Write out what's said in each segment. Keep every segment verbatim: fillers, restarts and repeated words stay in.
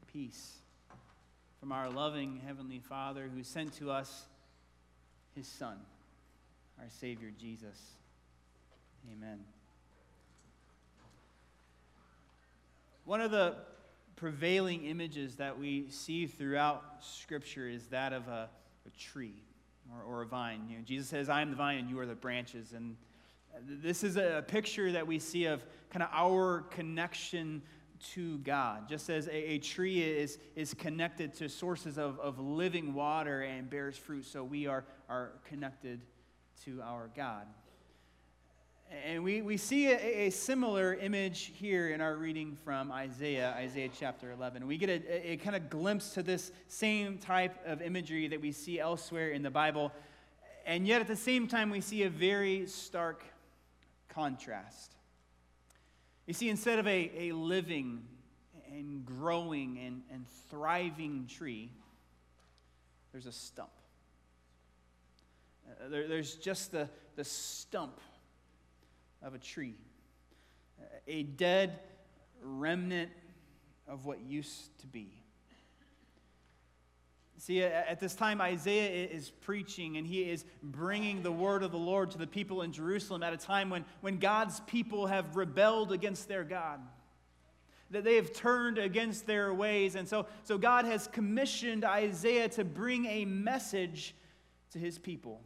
peace from our loving Heavenly Father who sent to us His Son, our Savior Jesus. Amen. One of the prevailing images that we see throughout Scripture is that of a, a tree or, or a vine. You know, Jesus says, I am the vine and you are the branches. And this is a picture that we see of kind of our connection to God. Just as a, a tree is, is connected to sources of, of living water and bears fruit, so we are, are connected to our God. And we, we see a, a similar image here in our reading from Isaiah, Isaiah chapter eleven. We get a, a kind of glimpse to this same type of imagery that we see elsewhere in the Bible. And yet at the same time, we see a very stark contrast. You see, instead of a, a living and growing and, and thriving tree, there's a stump. Uh, there, there's just the, the stump of a tree, a dead remnant of what used to be. See, at this time, Isaiah is preaching, and he is bringing the word of the Lord to the people in Jerusalem at a time when, when God's people have rebelled against their God, that they have turned against their ways. And so, so God has commissioned Isaiah to bring a message to his people.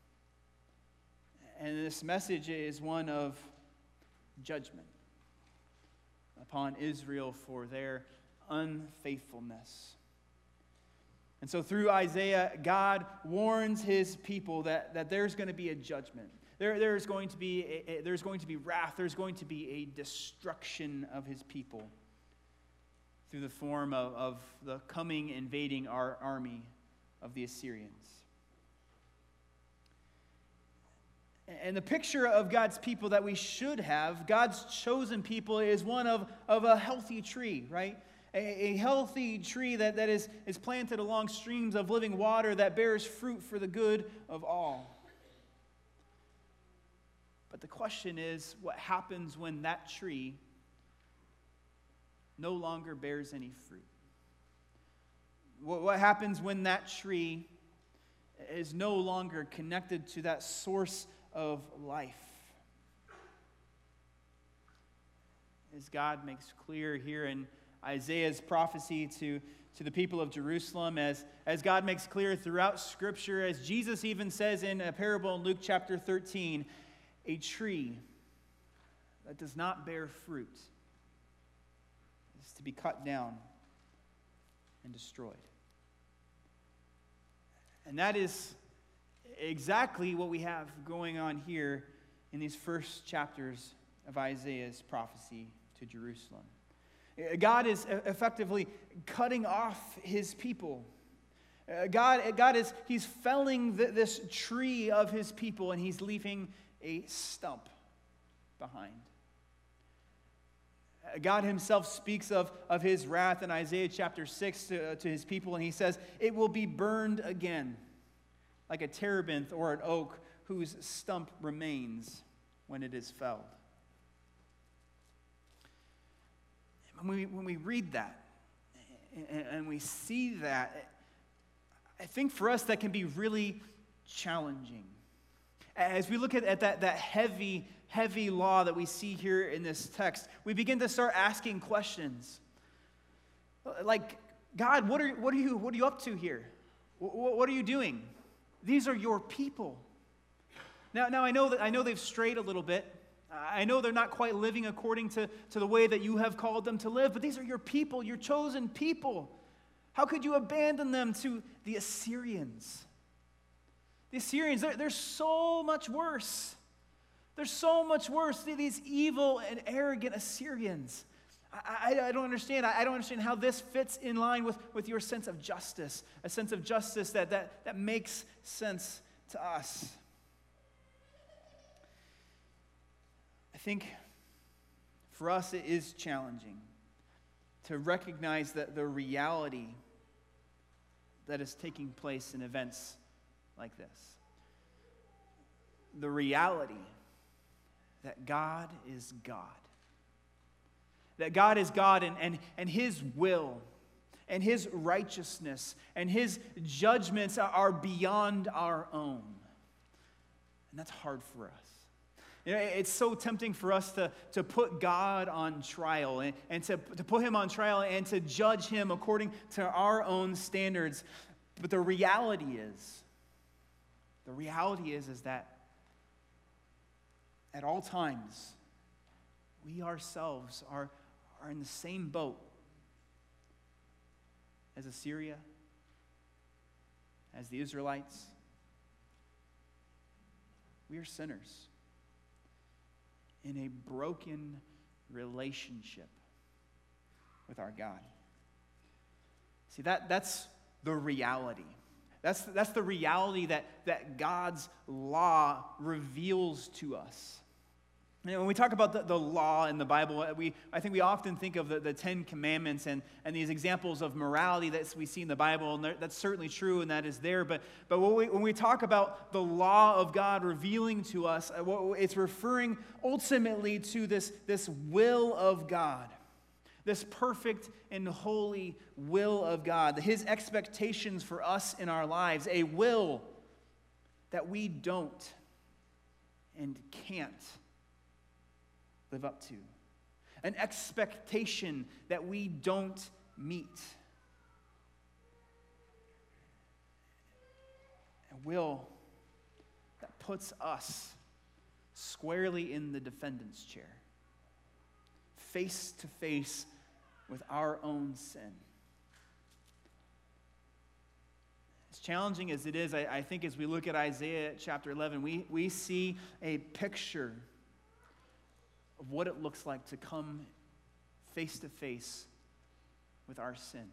And this message is one of judgment upon Israel for their unfaithfulness. And so through Isaiah, God warns his people that, that there's going to be a judgment. There, there's going to be a, a, there's going to be wrath. There's going to be a destruction of his people through the form of, of the coming invading our army of the Assyrians. And the picture of God's people that we should have, God's chosen people, is one of, of a healthy tree, right? A, a healthy tree that, that is, is planted along streams of living water that bears fruit for the good of all. But the question is, what happens when that tree no longer bears any fruit? What, what happens when that tree is no longer connected to that source of life? As God makes clear here in Isaiah's prophecy to, to the people of Jerusalem, as, as God makes clear throughout Scripture, as Jesus even says in a parable in Luke chapter thirteen, a tree that does not bear fruit is to be cut down and destroyed. And that is exactly what we have going on here in these first chapters of Isaiah's prophecy to Jerusalem. God is effectively cutting off his people. God, God is, he's felling the, this tree of his people, and he's leaving a stump behind. God himself speaks of, of his wrath in Isaiah chapter six to, to his people, and he says, it will be burned again, like a terebinth or an oak whose stump remains when it is felled. When we, when we read that and, and we see that, I think for us that can be really challenging. As we look at, at that, that heavy, heavy law that we see here in this text, we begin to start asking questions. Like, God, what are, what are, you, what are you up to here? What, what are you doing? These are your people. Now, now I know that I know they've strayed a little bit. I know they're not quite living according to, to the way that you have called them to live, but these are your people, your chosen people. How could you abandon them to the Assyrians? The Assyrians, they're, they're so much worse. They're so much worse. These evil and arrogant Assyrians. I, I, I don't understand. I, I don't understand how this fits in line with, with your sense of justice, a sense of justice that, that, that makes sense to us. I think for us it is challenging to recognize that the reality that is taking place in events like this. The reality that God is God. That God is God and, and, and his will and his righteousness and his judgments are beyond our own. And that's hard for us. You know, it's so tempting for us to, to put God on trial and, and to, to put him on trial and to judge him according to our own standards. But the reality is, the reality is, is that at all times, we ourselves are, are in the same boat as Assyria, as the Israelites. We are sinners in a broken relationship with our God. See, that, that's the reality. That's, that's the reality that, that God's law reveals to us. And when we talk about the, the law in the Bible, we, I think we often think of the, the Ten Commandments and, and these examples of morality that we see in the Bible, and that's certainly true, and that is there. But, but when, we, when we talk about the law of God revealing to us, it's referring ultimately to this, this will of God, this perfect and holy will of God, his expectations for us in our lives, a will that we don't and can't live up to, an expectation that we don't meet, a will that puts us squarely in the defendant's chair, face to face with our own sin. As challenging as it is, I, I think as we look at Isaiah chapter eleven, we, we see a picture of what it looks like to come face to face with our sin.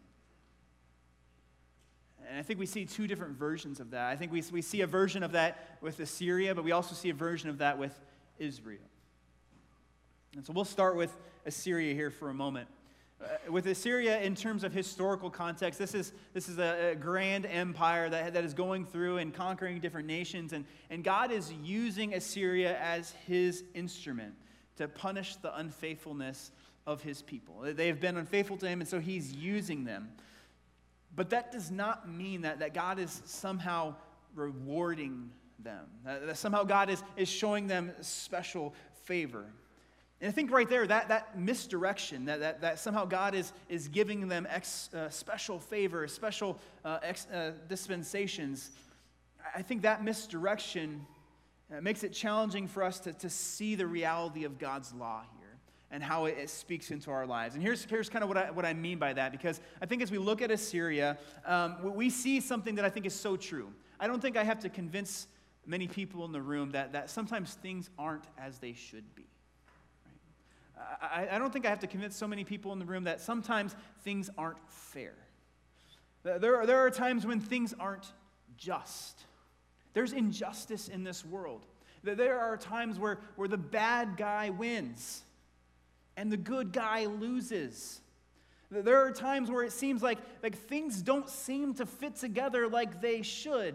And I think we see two different versions of that. I think we, we see a version of that with Assyria, but we also see a version of that with Israel. And so we'll start with Assyria here for a moment. Uh, with Assyria, in terms of historical context, this is this is a, a grand empire that, that is going through and conquering different nations, and, and God is using Assyria as his instrument to punish the unfaithfulness of his people. They have been unfaithful to him, and so he's using them. But that does not mean that, that God is somehow rewarding them, that, that somehow God is, is showing them special favor. And I think right there, that, that misdirection, that, that, that somehow God is, is giving them ex, uh, special favor, special uh, ex, uh, dispensations, I think that misdirection uh, makes it challenging for us to, to see the reality of God's law here and how it, it speaks into our lives. And here's, here's kind of what I, what I mean by that, because I think as we look at Assyria, um, we see something that I think is so true. I don't think I have to convince many people in the room that, that sometimes things aren't as they should be. I, I don't think I have to convince so many people in the room that sometimes things aren't fair. There are, there are times when things aren't just. There's injustice in this world. There are times where, where the bad guy wins and the good guy loses. There are times where it seems like, like things don't seem to fit together like they should.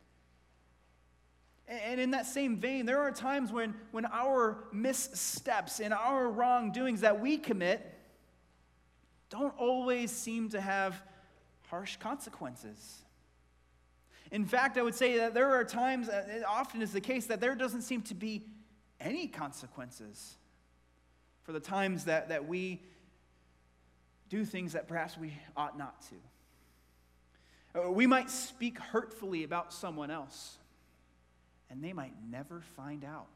And in that same vein, there are times when, when our missteps and our wrongdoings that we commit don't always seem to have harsh consequences. In fact, I would say that there are times, it often is the case, that there doesn't seem to be any consequences for the times that, that we do things that perhaps we ought not to. We might speak hurtfully about someone else, and they might never find out.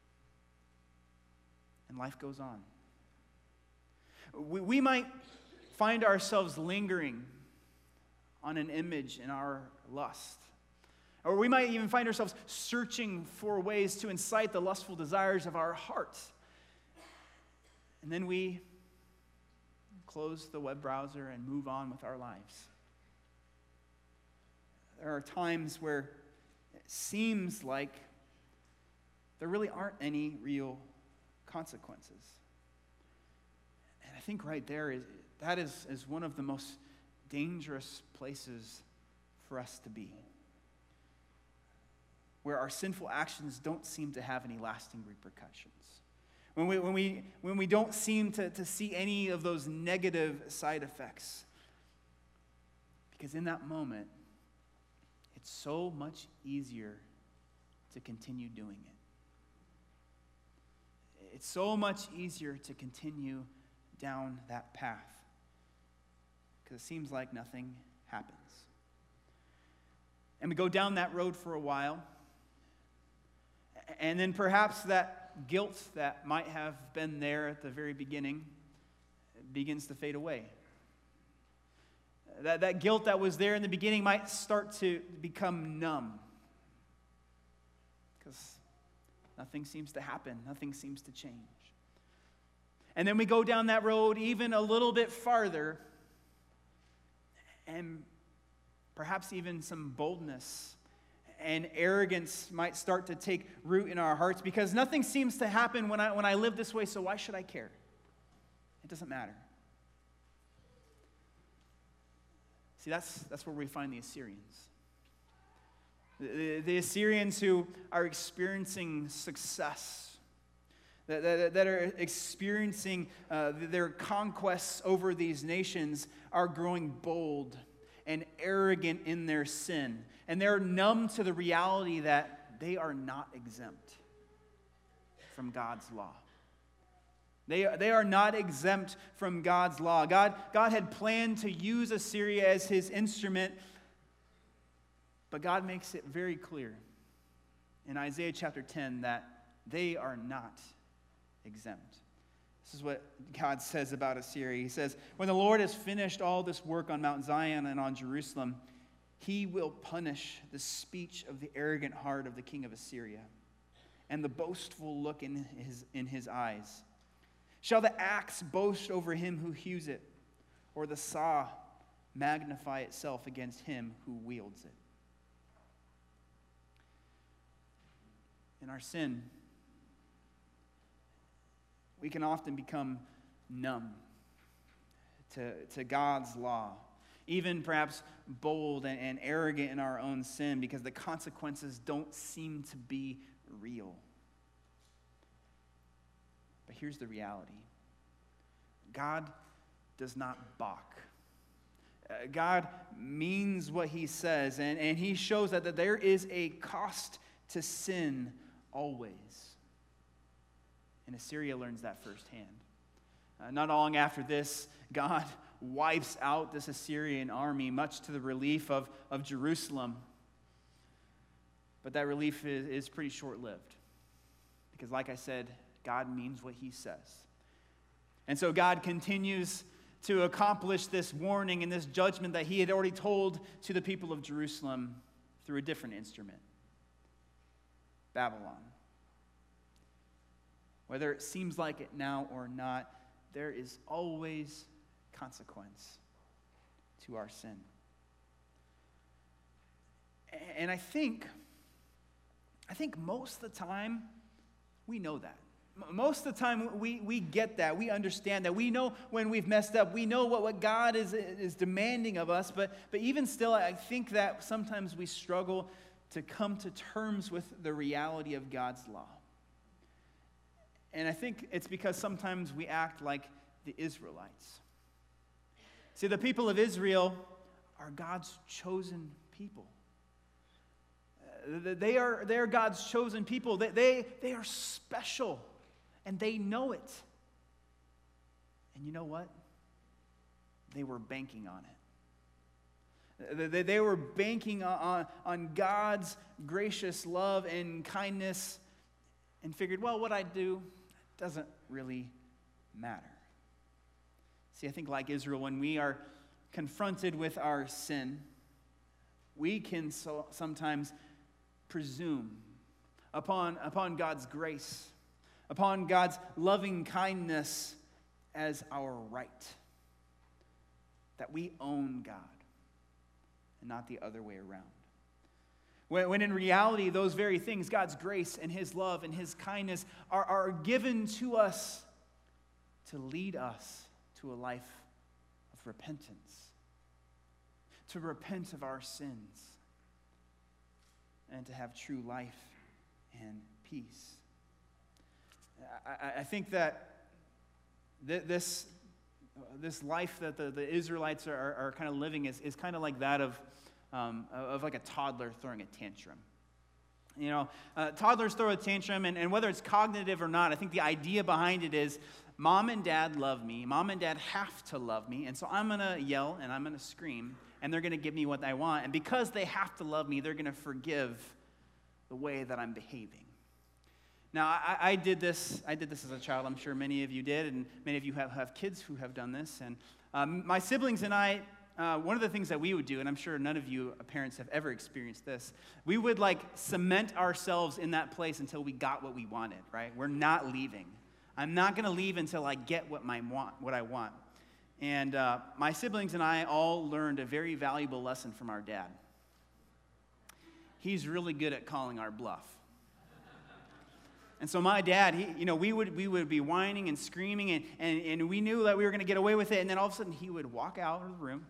And life goes on. We, we might find ourselves lingering on an image in our lust. Or we might even find ourselves searching for ways to incite the lustful desires of our hearts. And then we close the web browser and move on with our lives. There are times where it seems like there really aren't any real consequences. And I think right there, is that is, is one of the most dangerous places for us to be, where our sinful actions don't seem to have any lasting repercussions. When we, when we, when we don't seem to, to see any of those negative side effects. Because in that moment, it's so much easier to continue doing it. It's so much easier to continue down that path because it seems like nothing happens. And we go down that road for a while, and then perhaps that guilt that might have been there at the very beginning begins to fade away. That, that guilt that was there in the beginning might start to become numb because nothing seems to happen. Nothing seems to change. And then we go down that road even a little bit farther, and perhaps even some boldness and arrogance might start to take root in our hearts because nothing seems to happen when I, when I live this way, so why should I care? It doesn't matter. See, that's, that's where we find the Assyrians. The, the Assyrians who are experiencing success, that, that, that are experiencing uh, their conquests over these nations, are growing bold and arrogant in their sin. And they're numb to the reality that they are not exempt from God's law. They, they are not exempt from God's law. God, God had planned to use Assyria as his instrument, but God makes it very clear in Isaiah chapter ten that they are not exempt. This is what God says about Assyria. He says, when the Lord has finished all this work on Mount Zion and on Jerusalem, he will punish the speech of the arrogant heart of the king of Assyria and the boastful look in his, in his eyes. Shall the axe boast over him who hews it, or the saw magnify itself against him who wields it? In our sin, we can often become numb to, to God's law, even perhaps bold and, and arrogant in our own sin because the consequences don't seem to be real. But here's the reality. God does not balk. Uh, God means what he says, and, and he shows that, that there is a cost to sin always. And Assyria learns that firsthand. Uh, not long after this, God wipes out this Assyrian army, much to the relief of, of Jerusalem. But that relief is, is pretty short-lived. Because like I said, God means what he says. And so God continues to accomplish this warning and this judgment that he had already told to the people of Jerusalem through a different instrument, Babylon. Whether it seems like it now or not, there is always consequence to our sin. And I think, I think most of the time, we know that. Most of the time, we, we get that. We understand that. We know when we've messed up. We know what, what God is, is demanding of us. But, but even still, I think that sometimes we struggle to come to terms with the reality of God's law. And I think it's because sometimes we act like the Israelites. See, the people of Israel are God's chosen people. Uh, they are, they are God's chosen people. They, they, they are special, and they know it. And you know what? They were banking on it. They, they were banking on, on God's gracious love and kindness and figured, well, what I do doesn't really matter. See, I think like Israel, when we are confronted with our sin, we can so, sometimes presume upon, upon God's grace, upon God's loving kindness as our right. That we own God and not the other way around. When, when in reality, those very things, God's grace and his love and his kindness are, are given to us to lead us to a life of repentance, to repent of our sins, and to have true life and peace. I, I think that th- this, this life that the, the Israelites are, are, are kind of living is, is kind of like that of, um, of like a toddler throwing a tantrum. You know, uh, toddlers throw a tantrum, and, and whether it's cognitive or not, I think the idea behind it is mom and dad love me. Mom and dad have to love me, and so I'm going to yell and I'm going to scream, and they're going to give me what I want. And because they have to love me, they're going to forgive the way that I'm behaving. Now, I, I did this. I did this as a child. I'm sure many of you did, and many of you have, have kids who have done this. And um, my siblings and I, uh, one of the things that we would do, and I'm sure none of you parents have ever experienced this, we would like cement ourselves in that place until we got what we wanted. Right? We're not leaving. I'm not going to leave until I get what my want, what I want. And uh, my siblings and I all learned a very valuable lesson from our dad. He's really good at calling our bluff. And so my dad, he, you know, we would we would be whining and screaming, and, and, and we knew that we were going to get away with it. And then all of a sudden, he would walk out of the room.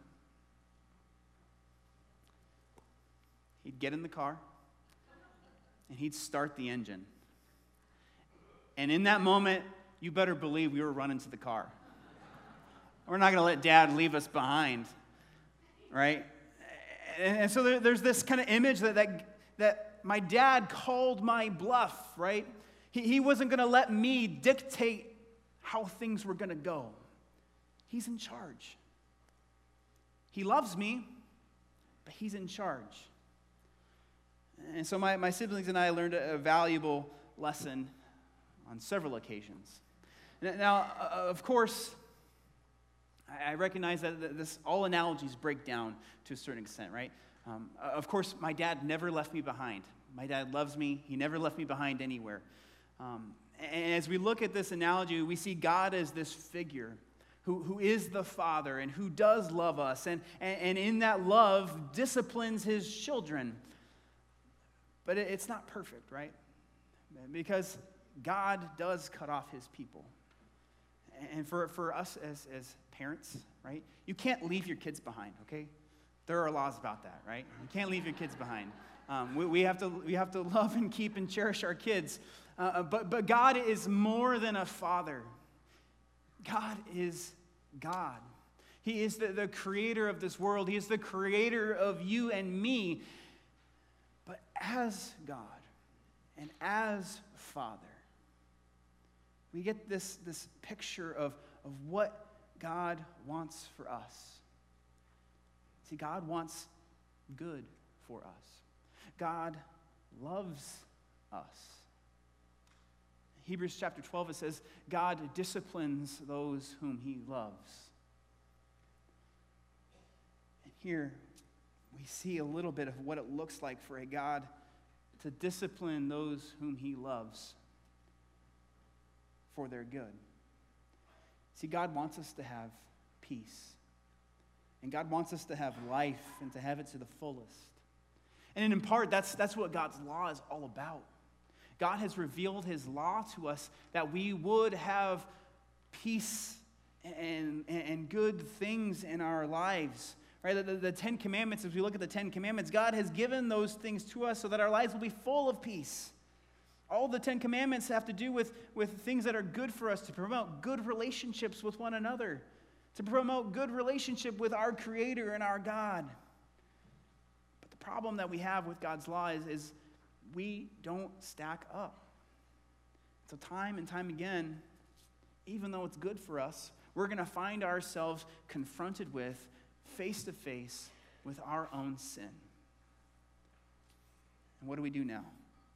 He'd get in the car, and he'd start the engine. And in that moment, you better believe we were running to the car. We're not going to let Dad leave us behind, right? And, and so there, there's this kind of image that, that, that my dad called my bluff, right? He, he wasn't going to let me dictate how things were going to go. He's in charge. He loves me, but he's in charge. And so my, my siblings and I learned a, a valuable lesson on several occasions. Now, of course, I recognize that this all analogies break down to a certain extent, right? Um, of course, my dad never left me behind. My dad loves me. He never left me behind anywhere. Um, and as we look at this analogy, we see God as this figure who, who is the Father and who does love us, and, and, and in that love disciplines his children. But it, it's not perfect, right? Because God does cut off his people. And for, for us as, as parents, right, you can't leave your kids behind, okay? There are laws about that, right? You can't leave your kids behind. Um, we, we, have to, we have to love and keep and cherish our kids. Uh, but, but God is more than a father. God is God. He is the, the creator of this world. He is the creator of you and me. But as God and as Father, we get this, this picture of, of what God wants for us. See, God wants good for us. God loves us. Hebrews chapter twelve, it says, God disciplines those whom he loves. And here we see a little bit of what it looks like for a God to discipline those whom he loves for their good. See, God wants us to have peace. And God wants us to have life and to have it to the fullest. And in part, that's, that's what God's law is all about. God has revealed his law to us that we would have peace and, and, and good things in our lives. Right? The, the, the Ten Commandments, as we look at the Ten Commandments, God has given those things to us so that our lives will be full of peace. All the Ten Commandments have to do with, with things that are good for us, to promote good relationships with one another, to promote good relationship with our Creator and our God. But the problem that we have with God's law is, is we don't stack up. So time and time again, even though it's good for us, we're going to find ourselves confronted with, face to face, with our own sin. And what do we do now?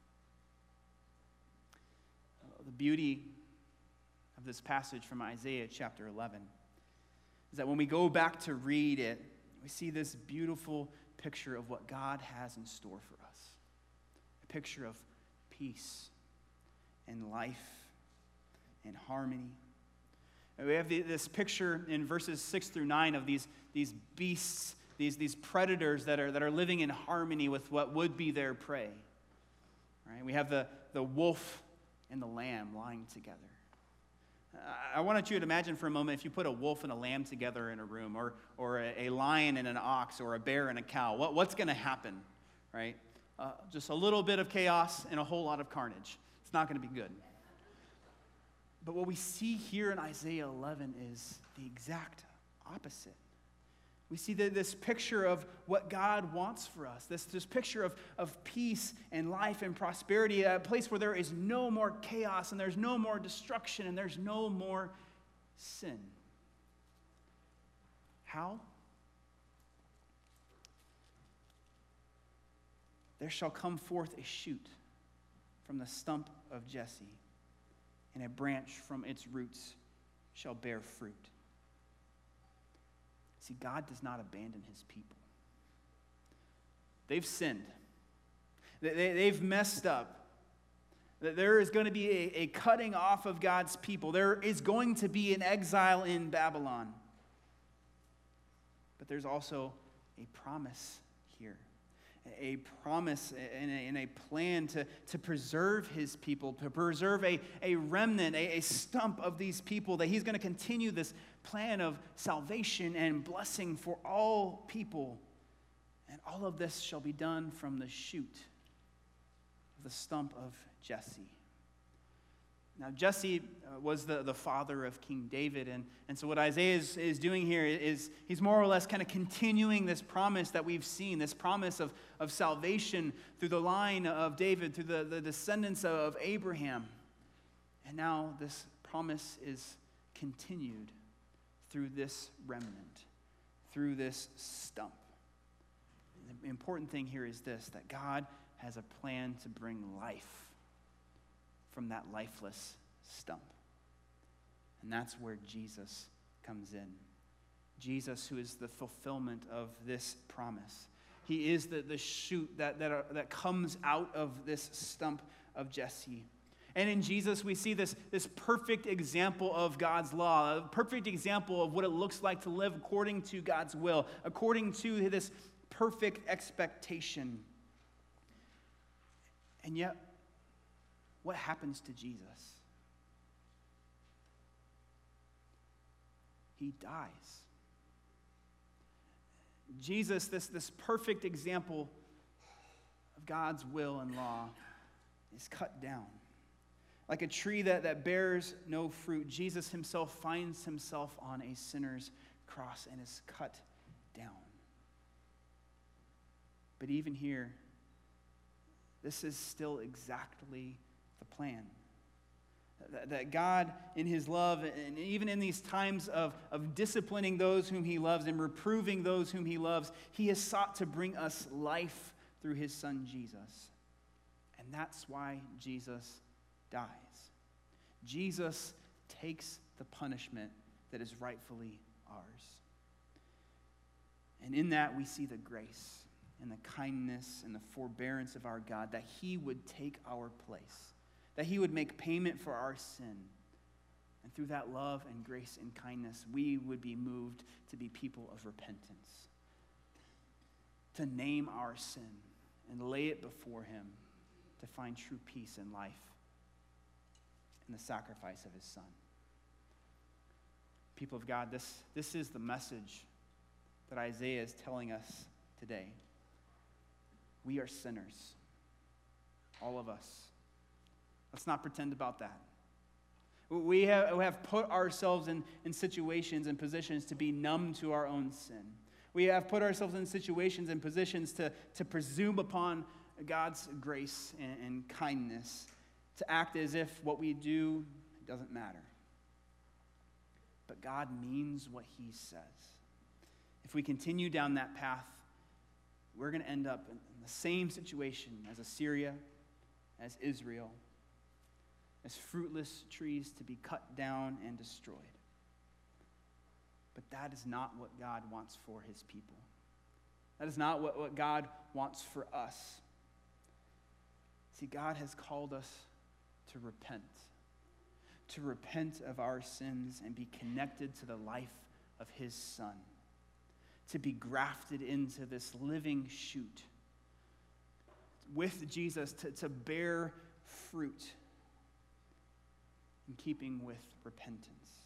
The beauty of this passage from Isaiah chapter eleven is that when we go back to read it, we see this beautiful picture of what God has in store for us. A picture of peace and life and harmony. And we have the, this picture in verses six through nine of these, these beasts, these, these predators that are, that are living in harmony with what would be their prey. Right? We have the, the wolf and the lamb lying together. I wanted you to imagine for a moment if you put a wolf and a lamb together in a room, or, or a, a lion and an ox, or a bear and a cow. What, what's going to happen, right? Uh, just a little bit of chaos and a whole lot of carnage. It's not going to be good. But what we see here in Isaiah eleven is the exact opposite. We see the, this picture of what God wants for us, this, this picture of, of peace and life and prosperity, a place where there is no more chaos and there's no more destruction and there's no more sin. How? There shall come forth a shoot from the stump of Jesse, and a branch from its roots shall bear fruit. See, God does not abandon his people. They've sinned. They've messed up. There is going to be a, a cutting off of God's people. There is going to be an exile in Babylon. But there's also a promise here. A promise and a, and a plan to, to preserve his people, to preserve a, a remnant, a, a stump of these people, that he's going to continue this plan of salvation and blessing for all people. And all of this shall be done from the shoot of the stump of Jesse. Now, Jesse was the, the father of King David, and, and so what Isaiah is, is doing here is he's more or less kind of continuing this promise that we've seen, this promise of, of salvation through the line of David, through the, the descendants of Abraham. And now this promise is continued through this remnant, through this stump. The important thing here is this, that God has a plan to bring life from that lifeless stump. And that's where Jesus comes in. Jesus, who is the fulfillment of this promise. He is the, the shoot that, that, are, that comes out of this stump of Jesse. And in Jesus, we see this, this perfect example of God's law, a perfect example of what it looks like to live according to God's will, according to this perfect expectation. And yet, what happens to Jesus? He dies. Jesus, this, this perfect example of God's will and law, is cut down. Like a tree that, that bears no fruit, Jesus himself finds himself on a sinner's cross and is cut down. But even here, this is still exactly the plan. That God, in his love, and even in these times of, of disciplining those whom he loves and reproving those whom he loves, he has sought to bring us life through his son Jesus. And that's why Jesus dies. Jesus takes the punishment that is rightfully ours. And in that we see the grace and the kindness and the forbearance of our God, that he would take our place, that he would make payment for our sin. And through that love and grace and kindness, we would be moved to be people of repentance, to name our sin and lay it before him, to find true peace and life in the sacrifice of his son. People of God, this, this is the message that Isaiah is telling us today. We are sinners, all of us. Let's not pretend about that. We have, we have put ourselves in, in situations and positions to be numb to our own sin. We have put ourselves in situations and positions to, to presume upon God's grace and, and kindness, to act as if what we do doesn't matter. But God means what he says. If we continue down that path, we're going to end up in the same situation as Assyria, as Israel, as fruitless trees to be cut down and destroyed. But that is not what God wants for his people. That is not what, what God wants for us. See, God has called us to repent, to repent of our sins and be connected to the life of his Son, to be grafted into this living shoot with Jesus, to, to bear fruit in keeping with repentance.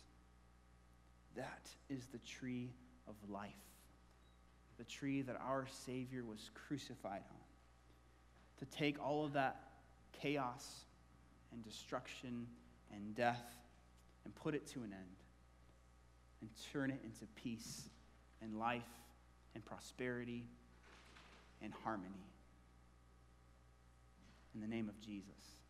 That is the tree of life, the tree that our Savior was crucified on, to take all of that chaos and destruction and death and put it to an end and turn it into peace and life and prosperity and harmony. In the name of Jesus.